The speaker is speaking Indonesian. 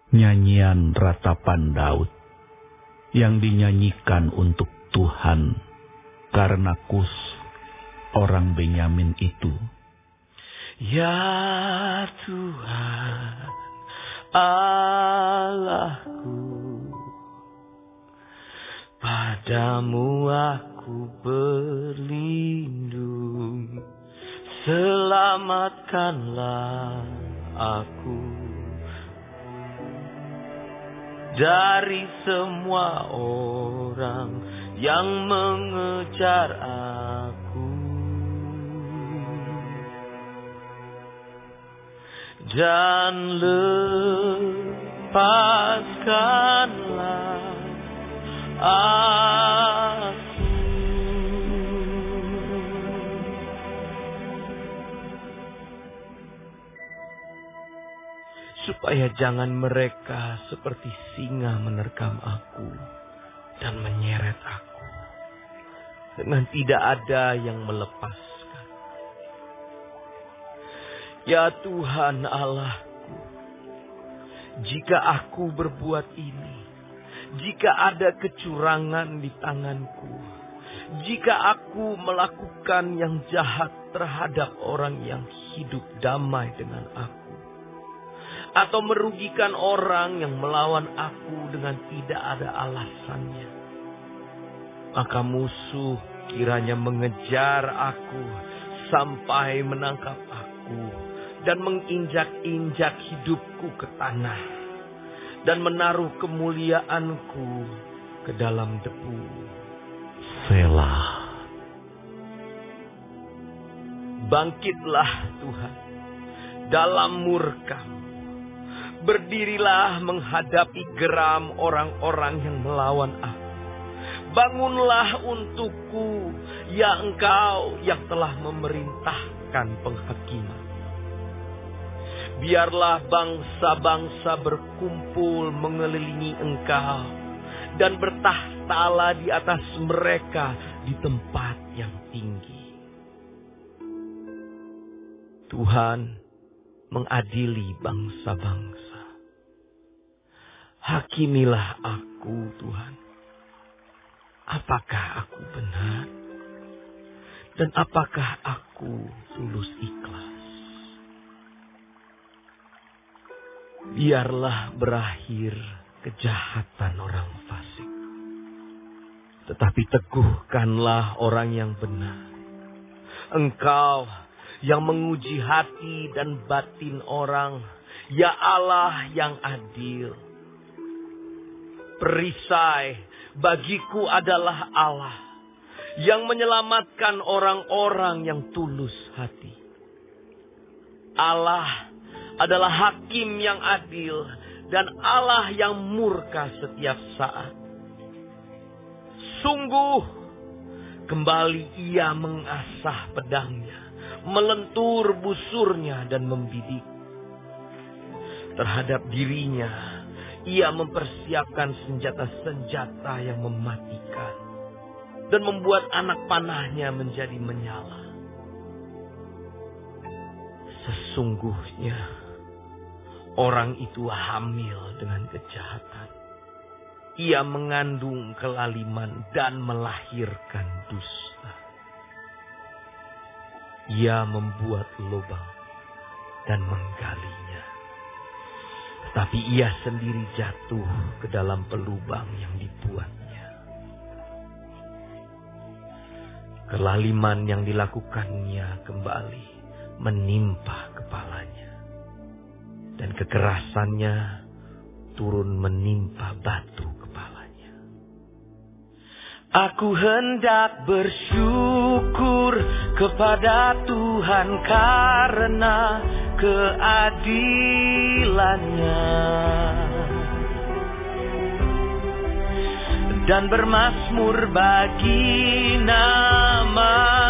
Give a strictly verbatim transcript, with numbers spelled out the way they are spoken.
Nyanyian ratapan Daud yang dinyanyikan untuk Tuhan karena Kus orang Benyamin itu. Ya Tuhan Allahku, padamu aku berlindung, selamatkanlah aku dari semua orang yang mengejar aku, dan lepaskanlah aku. Supaya jangan mereka seperti singa menerkam aku dan menyeret aku, dengan tidak ada yang melepaskan. Ya Tuhan Allahku, jika aku berbuat ini, jika ada kecurangan di tanganku, jika aku melakukan yang jahat terhadap orang yang hidup damai dengan aku, atau merugikan orang yang melawan aku dengan tidak ada alasannya, maka musuh kiranya mengejar aku sampai menangkap aku dan menginjak-injak hidupku ke tanah dan menaruh kemuliaanku ke dalam debu. Selah. Bangkitlah Tuhan dalam murka-Mu. Berdirilah menghadapi geram orang-orang yang melawan aku. Bangunlah untukku, ya Engkau yang telah memerintahkan penghakiman. Biarlah bangsa-bangsa berkumpul mengelilingi Engkau, dan bertahtalah di atas mereka di tempat yang tinggi. Tuhan mengadili bangsa-bangsa. Hakimilah aku, Tuhan. Apakah aku benar? Dan apakah aku tulus ikhlas? Biarlah berakhir kejahatan orang fasik, tetapi teguhkanlah orang yang benar. Engkau yang menguji hati dan batin orang, ya Allah yang adil. Perisai bagiku adalah Allah yang menyelamatkan orang-orang yang tulus hati. Allah adalah hakim yang adil dan Allah yang murka setiap saat. Sungguh kembali Ia mengasah pedangnya, melentur busurnya dan membidik. Terhadap dirinya Ia mempersiapkan senjata-senjata yang mematikan dan membuat anak panahnya menjadi menyala. Sesungguhnya orang itu hamil dengan kejahatan. Ia mengandung kelaliman dan melahirkan dusta. Ia membuat lubang dan menggalinya, tetapi ia sendiri jatuh ke dalam pelubang yang dibuatnya. Kelaliman yang dilakukannya kembali menimpa kepalanya, dan kekerasannya turun menimpa batu kepalanya. Aku hendak bersyukur kepada Tuhan karena keadilannya, dan bermazmur bagi nama